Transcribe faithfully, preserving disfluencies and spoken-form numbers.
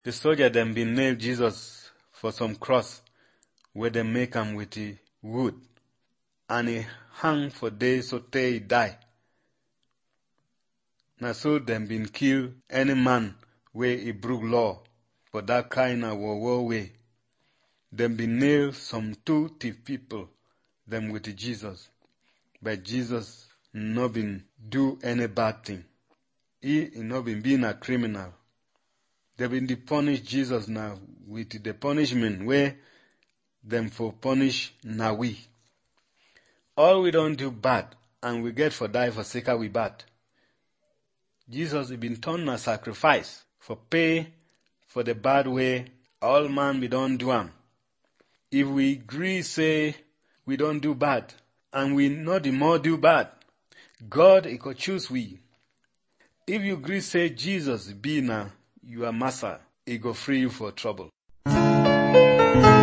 The soldier them been nailed Jesus for some cross where they make him with the wood. And he hung for days so till he die. Now so them been kill any man where he broke law for that kind of war war way. Them been nail some two thief people them with Jesus. But Jesus no been do any bad thing. He, he no been being a criminal. They been to punish Jesus now with the punishment where them for punish now we. All we don't do bad and we get for die for sake of we bad. Jesus he been turned a sacrifice for pay for the bad way all man we don't do am. If we agree say we don't do bad and we not the more do bad, God he could choose we. If you agree say Jesus be na your master, he go free you for trouble.